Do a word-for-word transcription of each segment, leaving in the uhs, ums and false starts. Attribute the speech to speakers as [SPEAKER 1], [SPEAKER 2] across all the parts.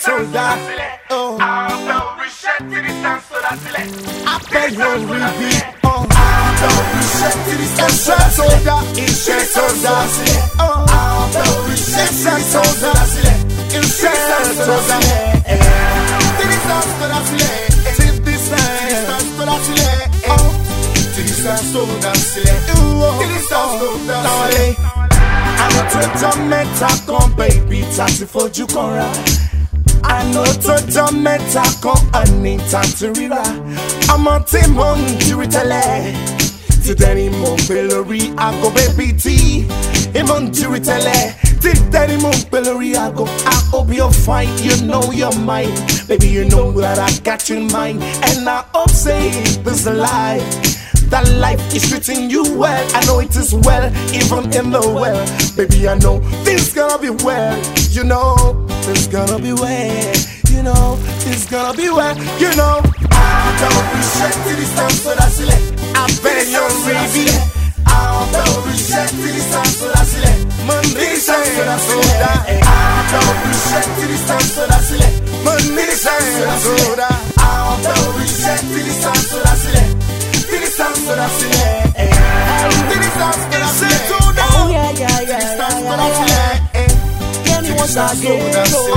[SPEAKER 1] soda. Oh, appelle yon rivi. Oh, Isha soda, Isha soda. Oh, Isha soda, Isha soda. I know to meta con baby tati fojú kan ra. I know to meta con ani tati rira. Ọmọ tí mo ń tiri tẹ́lẹ̀, ti dẹni mo ń gbé lórí aago baby tí mo ń tiri tẹ́lẹ̀, ti dẹni mo ń gbé lórí aago. I hope you're fine, you know you're mine, baby you know that I got you in mind, and I hope say this is a lie. That life is treating you well. I know it is well, even in the well. Baby, I know this gonna be well. You know, this gonna be well. You know, this gonna be well. You know, I don't reject this time so that's it. I bet you're ready. I don't reject this time so that's it. Monday, so that's it. I don't reject this time so that's it. Monday, so that's it. I don't reject this time so that's it. So that's it.
[SPEAKER 2] Oh yeah, yeah, yeah, yeah, yeah. Get me once again.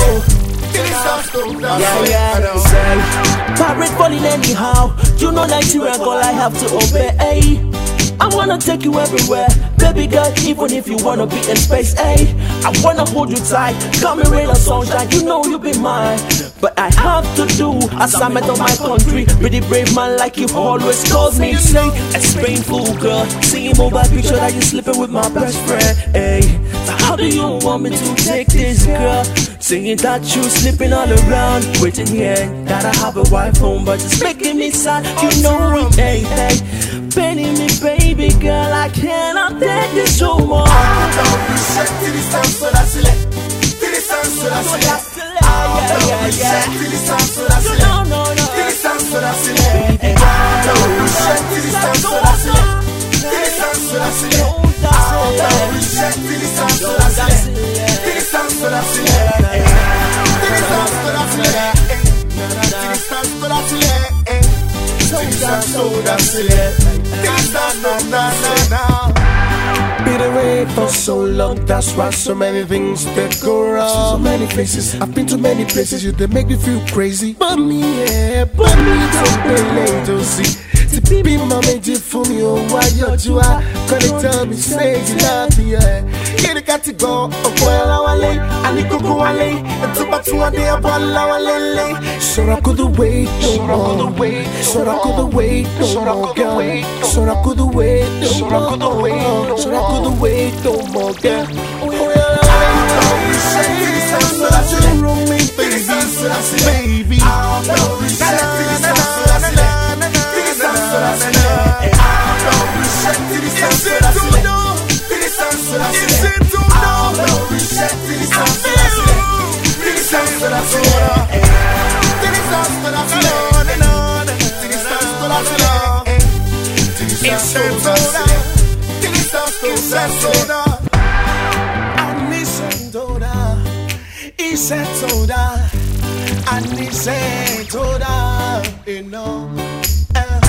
[SPEAKER 2] Yeah, yeah. Say, pirate falling anyhow. You know Nigeria girl, I have to obey. I wanna take you everywhere, baby girl, even if you wanna be in space, ayy. I wanna hold you tight, come and rain or sunshine, you know you be mine. But I have to do assignment of my country, pretty brave man like you always called me. Say, it's painful, girl, seeing mobile picture that you sleeping with my best friend, ayy. So how do you want me to take this, girl? Saying that you sleeping all around, waiting here, that I have a wife home, but it's making me sad, you know it, ayy, ayy. Paining me, baby girl, I cannot take this no more.
[SPEAKER 1] I don't reject this time, so that's it. This time, so that's it. I don't reject this time, so that's it.
[SPEAKER 2] No, no, no.
[SPEAKER 1] This time, so that's it. I don't reject this time, so that's it. This time, so that's it. I don't reject this time, so that's it. This time, so that's it. This time, so that's it. This time, so that's it. So that's it. Been away for so long, that's why so many things that go wrong. So many places, I've been to many places, you they make me feel crazy. But me, yeah, but me don't be late to see. To be my major for me, oh why you are gonna tell me, say you love me, yeah. You got to go, oh well, I want I need to go away, and to back to one day, I want to so I could wait, no more. So I could wait, no more, girl. So I could wait, no more. So I could wait, no more, girl. Oh yeah, I don't reject this time, so that's it. Wrong me, baby, so that's it, baby. I don't reject this time, so that's it. This time, so that's it. I don't reject this time, so that's it. This time, so that's it. I don't reject this time, so that's it. This time, so that's it. Isa soda, I need soda, you know.